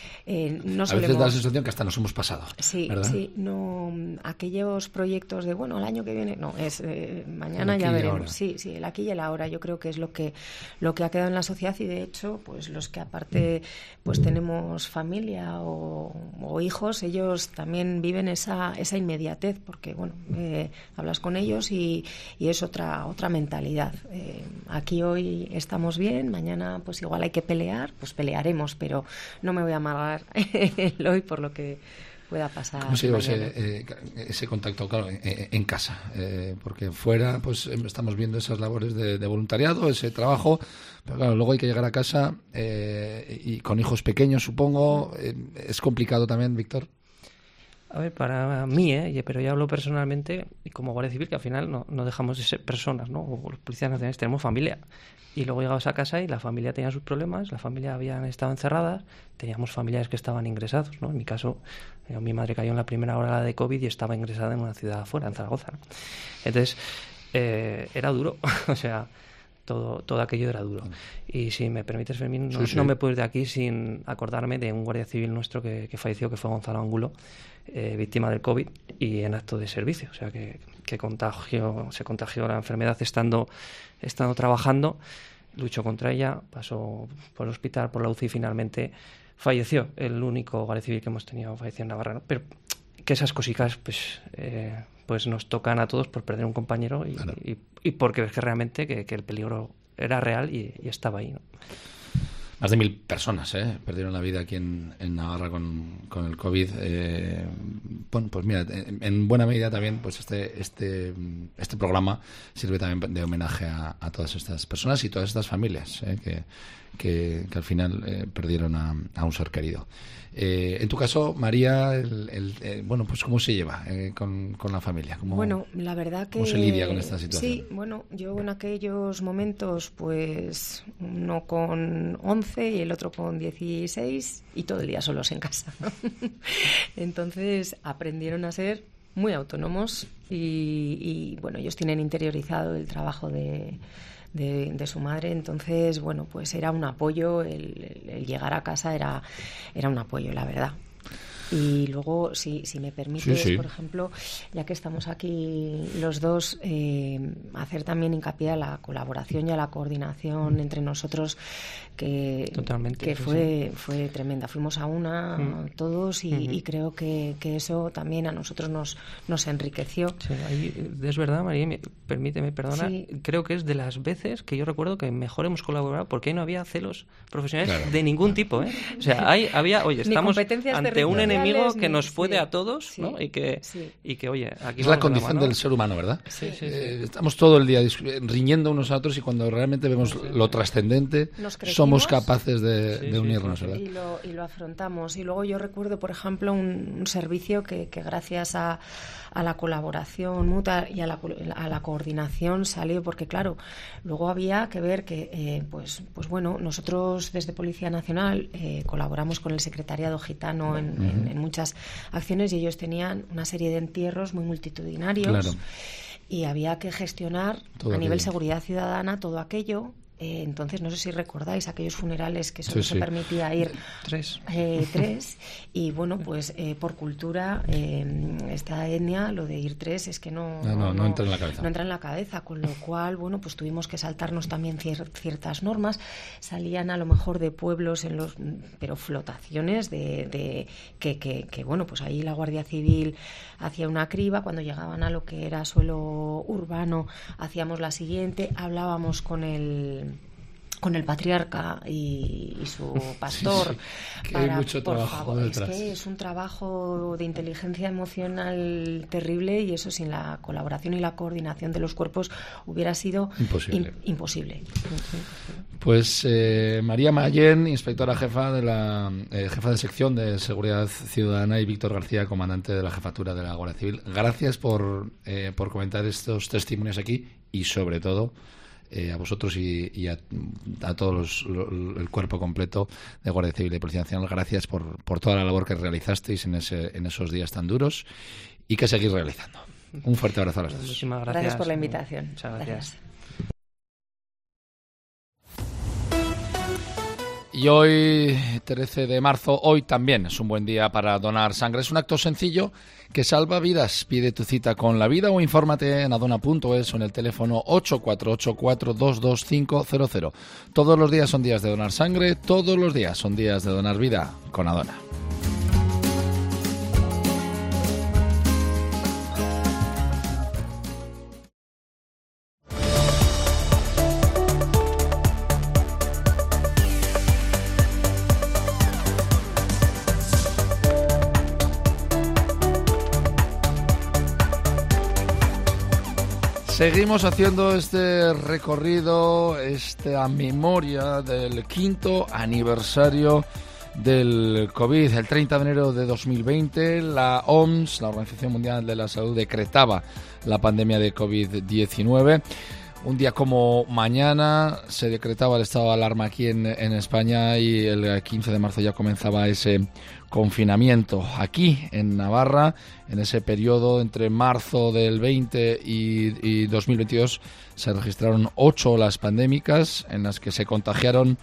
No a veces da la sensación que hasta nos hemos pasado. Sí, ¿verdad? Sí. No, aquellos proyectos de, bueno, el año que viene, no, es mañana ya veremos. Sí, el aquí y el ahora, yo creo que es lo que ha quedado en la sociedad y de hecho, pues los que aparte pues tenemos familia o hijos, ellos también viven esa inmediatez, porque bueno, hablas con ellos y es otra mentalidad. Aquí hoy estamos bien, mañana pues igual hay que pelear, pues pelearemos, pero no me voy a amargar el hoy por lo que pueda pasar. ¿Cómo se lleva ese contacto, claro, en casa? Porque fuera pues estamos viendo esas labores de voluntariado, ese trabajo, pero claro, luego hay que llegar a casa y con hijos pequeños, supongo. ¿Es complicado también, Víctor? A ver, para mí, pero ya hablo personalmente, y como Guardia Civil, que al final no dejamos de ser personas, ¿no? O los policías nacionales tenemos familia. Y luego llegabas a casa y la familia tenía sus problemas, la familia habían estado encerradas, teníamos familiares que estaban ingresados, ¿no? En mi caso, mi madre cayó en la primera hora de COVID y estaba ingresada en una ciudad afuera, en Zaragoza, ¿no? Entonces, era duro, o sea, todo aquello era duro. Y si me permites, Fermín, no me puedo ir de aquí sin acordarme de un guardia civil nuestro que falleció, que fue Gonzalo Angulo, víctima del COVID y en acto de servicio, o sea que se contagió la enfermedad estando trabajando, luchó contra ella, pasó por el hospital, por la UCI y finalmente falleció. El único guardia civil que hemos tenido falleció en Navarra, ¿no? Pero que esas cositas pues nos tocan a todos por perder un compañero y porque ves que realmente que el peligro era real y estaba ahí, ¿no? Más de 1.000 personas perdieron la vida aquí en Navarra con el COVID. Bueno, pues mira, en buena medida también pues este programa sirve también de homenaje a todas estas personas y todas estas familias que al final perdieron a un ser querido. En tu caso, María, bueno, pues ¿cómo se lleva con la familia? Bueno, la verdad que... ¿Cómo se lidia con esta situación? Sí, bueno, yo en aquellos momentos, pues uno con 11 y el otro con 16 y todo el día solos en casa, ¿no? Entonces aprendieron a ser muy autónomos y bueno, ellos tienen interiorizado el trabajo de su madre, entonces, bueno, pues era un apoyo, el llegar a casa era un apoyo, la verdad. Y luego, si me permites, sí. por ejemplo, ya que estamos aquí los dos, hacer también hincapié a la colaboración y a la coordinación entre nosotros, que fue tremenda. Fuimos a una todos y creo que eso también a nosotros nos enriqueció. Sí, ahí, es verdad, María, permíteme, perdona, sí. Creo que es de las veces que yo recuerdo que mejor hemos colaborado, porque ahí no había celos profesionales de ningún tipo, ¿eh? O sea, oye, estamos ante un enemigo que nos puede a todos, ¿no? Y que oye, aquí es la condición del ser humano, ¿verdad? Sí. Estamos todo el día riñendo unos a otros y cuando realmente vemos lo trascendente somos capaces de unirnos, ¿verdad? Y lo afrontamos. Y luego yo recuerdo, por ejemplo, un servicio que gracias a la colaboración mutua y a la coordinación salió, porque claro, luego había que ver que pues bueno, nosotros desde Policía Nacional colaboramos con el Secretariado Gitano en muchas acciones y ellos tenían una serie de entierros muy multitudinarios. Claro. Y había que gestionar a nivel seguridad ciudadana todo aquello. Entonces, no sé si recordáis aquellos funerales que solo se permitía ir 3. Y bueno, pues por cultura, esta etnia, lo de ir 3 es que no entra en la cabeza. No entra en la cabeza, con lo cual, bueno, pues tuvimos que saltarnos también ciertas normas. Salían a lo mejor de pueblos pero flotaciones que bueno, pues ahí la Guardia Civil hacía una criba. Cuando llegaban a lo que era suelo urbano, hacíamos la siguiente, hablábamos con el patriarca y su pastor. Que hay mucho trabajo detrás. Es que es un trabajo de inteligencia emocional terrible y eso sin la colaboración y la coordinación de los cuerpos hubiera sido imposible. Pues María Mayén, inspectora jefa de la jefa de sección de Seguridad Ciudadana, y Víctor García, comandante de la jefatura de la Guardia Civil. Gracias por comentar estos testimonios aquí y sobre todo a vosotros y a todos el cuerpo completo de Guardia Civil y de Policía Nacional. Gracias por toda la labor que realizasteis en esos días tan duros y que seguís realizando. Un fuerte abrazo a los dos. Muchísimas gracias. Gracias por la invitación. Muchas gracias. Y hoy, 13 de marzo, hoy también es un buen día para donar sangre. Es un acto sencillo que salva vidas. Pide tu cita con la vida o infórmate en adona.es o en el teléfono 848422500. Todos los días son días de donar sangre, todos los días son días de donar vida con Adona. Seguimos haciendo este recorrido, esta memoria del 5º aniversario del COVID. El 30 de enero de 2020, la OMS, la Organización Mundial de la Salud, decretaba la pandemia de COVID-19. Un día como mañana se decretaba el estado de alarma aquí en España y el 15 de marzo ya comenzaba ese confinamiento aquí en Navarra. En ese periodo entre marzo del 20 y 2022 se registraron 8 olas pandémicas en las que se contagiaron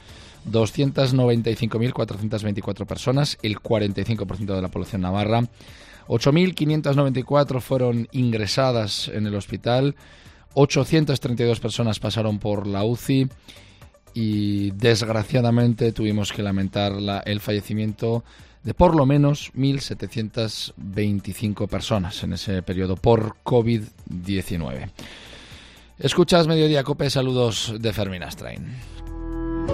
295.424 personas, el 45% de la población navarra. 8.594 fueron ingresadas en el hospital, 832 personas pasaron por la UCI y desgraciadamente tuvimos que lamentar el fallecimiento de por lo menos 1.725 personas en ese periodo por COVID-19. Escuchas Mediodía Cope, saludos de Fermín Astrain.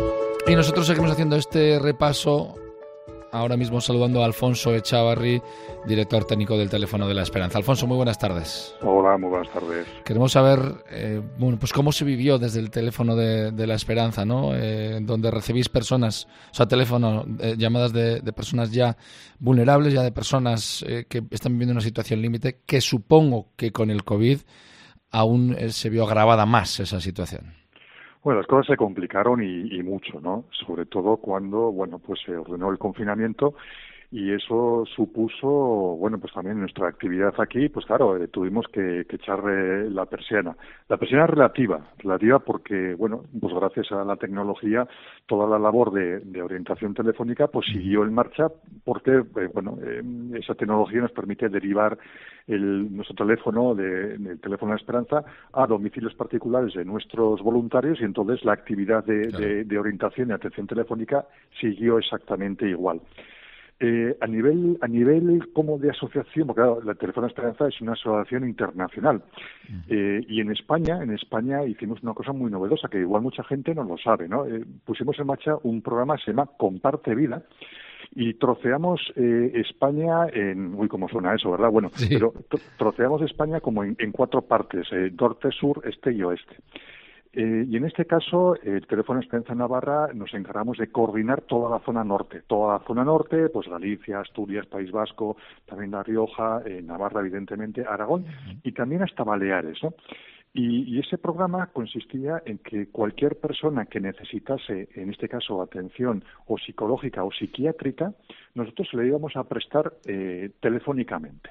Y nosotros seguimos haciendo este repaso, ahora mismo saludando a Alfonso Echavarri, director técnico del Teléfono de la Esperanza. Alfonso, muy buenas tardes. Hola, muy buenas tardes. Queremos saber, pues cómo se vivió desde el Teléfono de la Esperanza, ¿no? Donde recibís personas, o sea, llamadas de personas ya vulnerables, ya de personas que están viviendo una situación límite, que supongo que con el COVID aún se vio agravada más esa situación. Bueno, las cosas se complicaron y mucho, ¿no? Sobre todo cuando, pues se ordenó el confinamiento y eso supuso, pues también nuestra actividad aquí, pues claro, tuvimos que echar la persiana. La persiana relativa porque, pues gracias a la tecnología, toda la labor de orientación telefónica, pues siguió en marcha porque, esa tecnología nos permite derivar nuestro teléfono, el teléfono de la Esperanza, a domicilios particulares de nuestros voluntarios y entonces la actividad de orientación y atención telefónica siguió exactamente igual. A nivel como de asociación, porque claro, la Teléfono Esperanza es una asociación internacional y en España hicimos una cosa muy novedosa que igual mucha gente no lo sabe, ¿no? Pusimos en marcha un programa que se llama Comparte Vida y troceamos España cómo suena eso, ¿verdad? Bueno, sí. Pero troceamos España como en 4 partes, norte, sur, este y oeste. Y en este caso, el Teléfono Esperanza Navarra nos encargamos de coordinar toda la zona norte. Toda la zona norte, pues Galicia, Asturias, País Vasco, también La Rioja, Navarra, evidentemente, Aragón, y también hasta Baleares, ¿no? Y ese programa consistía en que cualquier persona que necesitase, en este caso, atención o psicológica o psiquiátrica, nosotros le íbamos a prestar telefónicamente.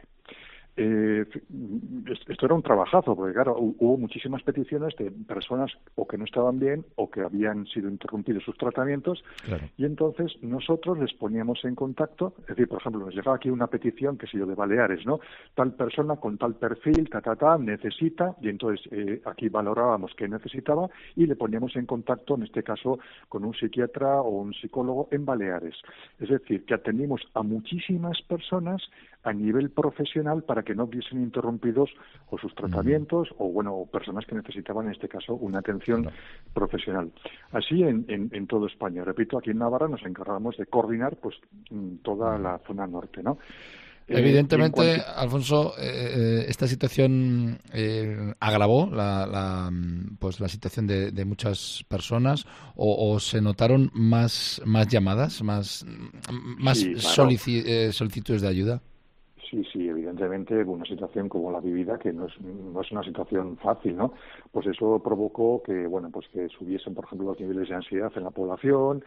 Esto era un trabajazo, porque claro, hubo muchísimas peticiones de personas o que no estaban bien o que habían sido interrumpidos sus tratamientos, claro. Y entonces nosotros les poníamos en contacto, es decir, por ejemplo, nos llegaba aquí una petición, que sé yo, de Baleares, ¿no? Tal persona con tal perfil, necesita, y entonces aquí valorábamos qué necesitaba y le poníamos en contacto, en este caso, con un psiquiatra o un psicólogo en Baleares. Es decir, que atendimos a muchísimas personas a nivel profesional para que no viesen interrumpidos o sus tratamientos o personas que necesitaban, en este caso, una atención profesional. Así en toda España. Repito, aquí en Navarra nos encargamos de coordinar pues toda la zona norte, ¿no? Evidentemente, Alfonso, esta situación agravó la situación de muchas personas o se notaron más llamadas, más sí, claro. Solicitudes de ayuda. Sí, evidentemente una situación como la vivida, que no es una situación fácil, ¿no? Pues eso provocó que, que subiesen, por ejemplo, los niveles de ansiedad en la población,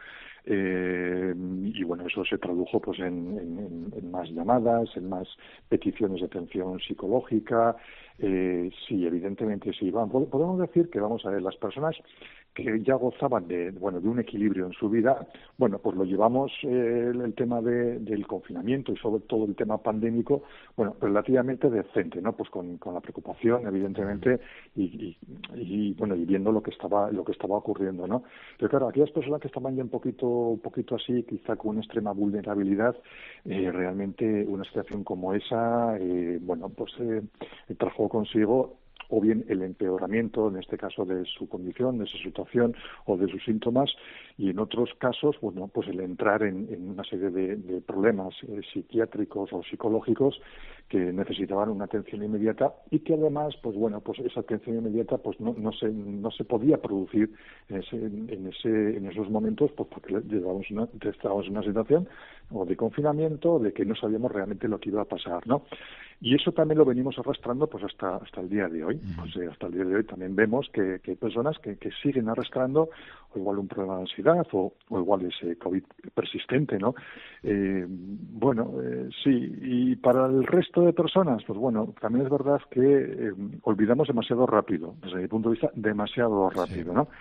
y eso se tradujo pues en más llamadas, en más peticiones de atención psicológica. Sí, evidentemente sí. Podemos decir que, las personas que ya gozaban de un equilibrio en su vida, pues lo llevamos el tema del confinamiento y sobre todo el tema pandémico, relativamente decente, ¿no? Pues con la preocupación, evidentemente, y viendo lo que estaba ocurriendo, ¿no? Pero claro, aquellas personas que estaban ya un poquito así, quizá con una extrema vulnerabilidad, realmente una situación como esa, trajo consigo o bien el empeoramiento, en este caso, de su condición, de su situación o de sus síntomas, y en otros casos, pues el entrar en una serie de problemas psiquiátricos o psicológicos que necesitaban una atención inmediata y que además, pues esa atención inmediata pues no se podía producir en esos momentos, pues porque estábamos en una situación o de confinamiento, de que no sabíamos realmente lo que iba a pasar, ¿no? Y eso también lo venimos arrastrando pues hasta el día de hoy. Pues hasta el día de hoy también vemos que hay personas que siguen arrastrando o igual un problema de ansiedad o igual ese COVID persistente, ¿no? Sí, y para el resto de personas, pues también es verdad que olvidamos demasiado rápido, desde mi punto de vista, demasiado rápido, ¿no?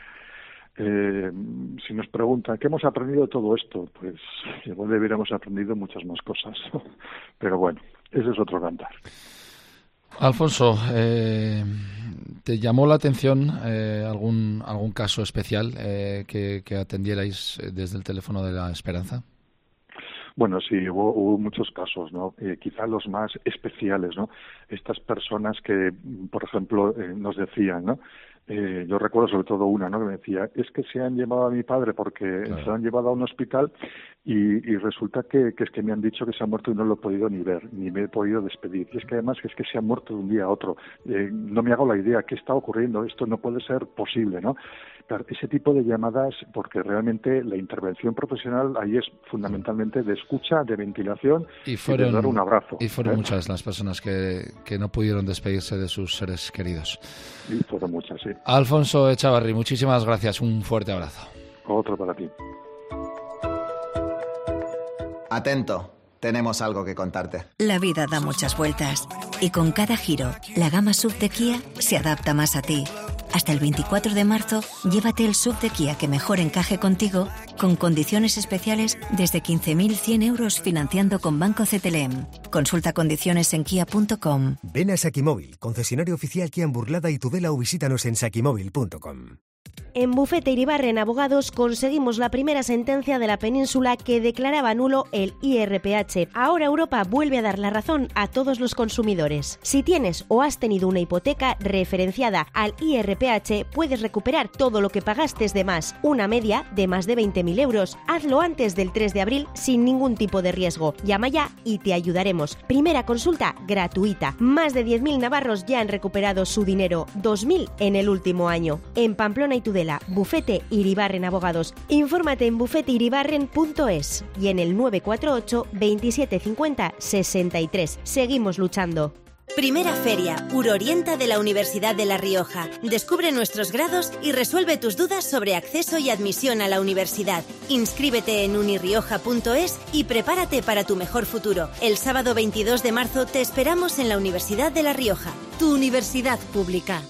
Si nos preguntan ¿qué hemos aprendido de todo esto? Pues igual deberíamos haber aprendido muchas más cosas. Pero ese es otro cantar. Alfonso, ¿te llamó la atención algún caso especial que atendierais desde el Teléfono de la Esperanza? Bueno, sí, hubo muchos casos, ¿no? Quizá los más especiales, ¿no? Estas personas que, por ejemplo, nos decían, ¿no? yo recuerdo sobre todo una, ¿no? Que me decía, es que se han llevado a mi padre porque se lo han llevado a un hospital y resulta que es que me han dicho que se ha muerto y no lo he podido ni ver, ni me he podido despedir. Y es que además es que se ha muerto de un día a otro. No me hago la idea, ¿qué está ocurriendo? Esto no puede ser posible, ¿no? Claro, ese tipo de llamadas, porque realmente la intervención profesional ahí es fundamentalmente de escucha, de ventilación y de dar un abrazo. Y fueron muchas las personas que no pudieron despedirse de sus seres queridos. Sí, fueron muchas, sí. Alfonso Echavarri, muchísimas gracias. Un fuerte abrazo. Otro para ti. Atento, tenemos algo que contarte. La vida da muchas vueltas y con cada giro, la gama SUV de Kia se adapta más a ti. Hasta el 24 de marzo, llévate el SUV de Kia que mejor encaje contigo, con condiciones especiales desde 15.100 euros financiando con Banco CTLM. Consulta condiciones en kia.com. Ven a Sakimóvil, concesionario oficial Kia en Burlada y Tudela, o visítanos en sakimóvil.com. En Bufete Iribarren Abogados conseguimos la primera sentencia de la península que declaraba nulo el IRPH. Ahora Europa vuelve a dar la razón a todos los consumidores. Si tienes o has tenido una hipoteca referenciada al IRPH, puedes recuperar todo lo que pagaste de más, una media de más de 20.000 euros. Hazlo antes del 3 de abril sin ningún tipo de riesgo. Llama ya y te ayudaremos. Primera consulta gratuita. Más de 10.000 navarros ya han recuperado su dinero, 2.000 en el último año. En Pamplona y Tudela, Bufete Iribarren Abogados. Infórmate en bufeteiribarren.es y en el 948 27 50 63. Seguimos luchando. Primera Feria Urorienta de la Universidad de La Rioja. Descubre nuestros grados y resuelve tus dudas sobre acceso y admisión a la universidad. Inscríbete en unirioja.es y prepárate para tu mejor futuro. El sábado 22 de marzo te esperamos en la Universidad de La Rioja, tu universidad pública.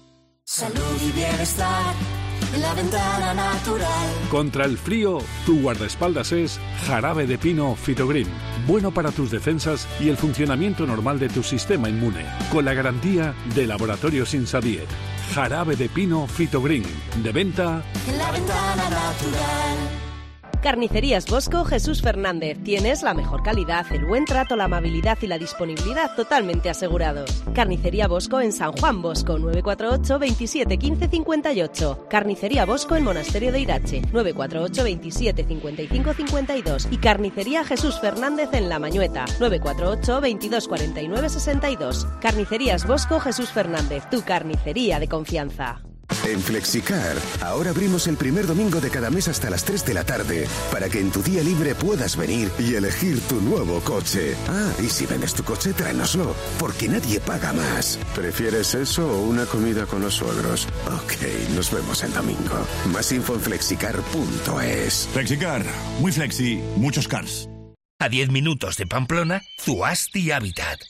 Salud y bienestar en la ventana natural. Contra el frío, tu guardaespaldas es Jarabe de Pino Fitogreen. Bueno para tus defensas y el funcionamiento normal de tu sistema inmune. Con la garantía de Laboratorios Insabiet. Jarabe de Pino Fitogreen. De venta en la ventana natural. Carnicerías Bosco Jesús Fernández. Tienes la mejor calidad, el buen trato, la amabilidad y la disponibilidad totalmente asegurados. Carnicería Bosco en San Juan Bosco, 948 27 15 58. Carnicería Bosco en Monasterio de Irache, 948 27 55 52. Y Carnicería Jesús Fernández en La Mañueta, 948 22 49 62. Carnicerías Bosco Jesús Fernández, tu carnicería de confianza. En Flexicar, ahora abrimos el primer domingo de cada mes hasta las 3 de la tarde, para que en tu día libre puedas venir y elegir tu nuevo coche. Ah, y si vendes tu coche, tráenoslo, porque nadie paga más. ¿Prefieres eso o una comida con los suegros? Ok, nos vemos el domingo. Más info en flexicar.es. Flexicar, muy flexi, muchos cars. A 10 minutos de Pamplona, Zuasti Habitat.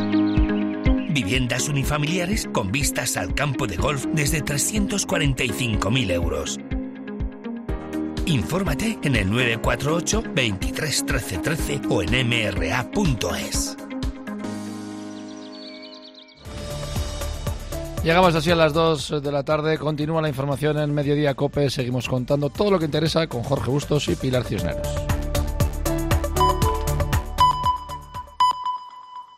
Viviendas unifamiliares con vistas al campo de golf desde 345.000 euros. Infórmate en el 948 23 13 13 o en mra.es. Llegamos así a las 2 de la tarde. Continúa la información en Mediodía COPE. Seguimos contando todo lo que interesa con Jorge Bustos y Pilar Cisneros.